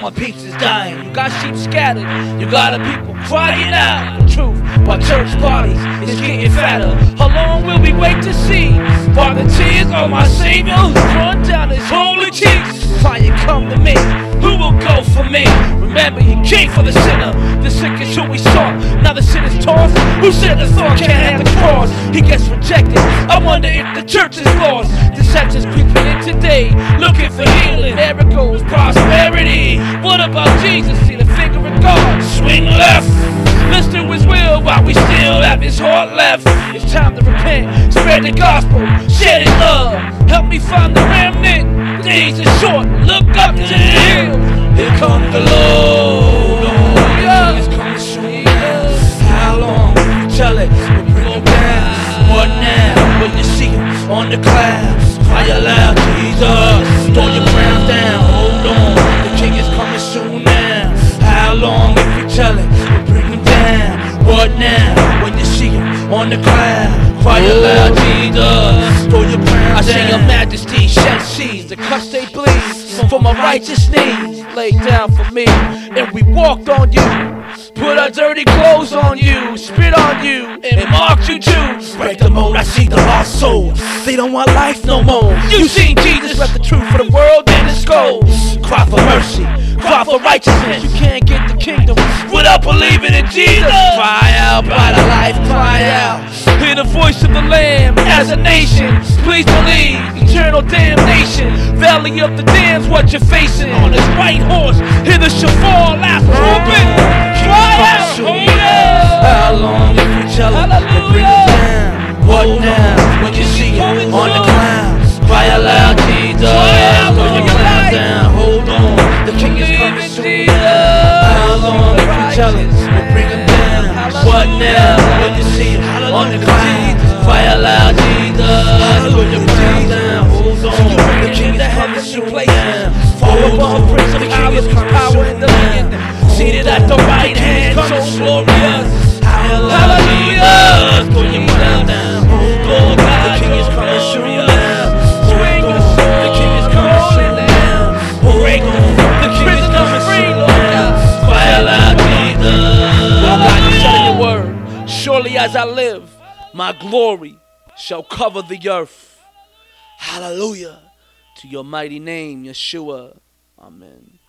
My peace is dying. You got sheep scattered. You got a people crying out the truth. While church parties is getting fatter. How long will we wait to see? While the tears of my Savior who's run down his holy cheeks. Fire come to me. Who will go for me? Remember, he came for the sinner. The sick is who we sought. Now the sin is tossed. Who said the thought can't have the cross? He gets rejected. I wonder if the church is lost. Deception's creeping in today, looking for healing, miracles, prosperity. What about Jesus? See the finger of God. Swing left. Let's do his will while we still have his heart left. It's time to repent, spread the gospel, share his love. Help me find the remnant. The days are short, look up to the hill. Here comes the Lord. Oh, yeah. It's coming soon. How long? Tell it, we'll bring him down. What now? When you see him on the clouds, cry aloud, Jesus. Throw your crowns down, hold on. The king is coming soon now. How long? If we tell it, we'll bring him down. What now? When you see him on the cloud, cry aloud, Jesus. Throw your crowns down. I see your majesty shed seas, the cuts they bleed. For my righteous knees laid down for me, and we walked on you, put our dirty clothes on you, spit on you, and marked you too. Break the mold, I see the lost souls. They don't want life no more. You seen Jesus, left the truth for the world and its goals. Cry for mercy, cry for righteousness. You can't get the kingdom without believing in Jesus. Cry out by the life, cry out. Hear the voice of the Lamb as a nation. Please believe, eternal damnation. Valley of the damned, what you're facing. On his white horse, hear the shofar last trumpet. Cry out, how long if we tell him to bring him down? What now? When you see him on the clouds, cry aloud, Jesus. Throw your clouds down, hold on. The king is coming soon. How long if we tell him to bring him down? What now? When you see him on the clouds, cry aloud, Jesus. Throw your clouds down, hold on. The king is coming soon. Fall above Prince of Powers, power in the land. Seated at the right hand, so glorious. Hallelujah. Throw your clouds down, hold on. The king is coming soon. Swing the sword. The king is coming soon. Break on. The king is coming soon. Cry aloud, Jesus. Well, God, you said in your word, surely as I live, my glory shall cover the earth. Hallelujah. To your mighty name, Yeshua. Amen.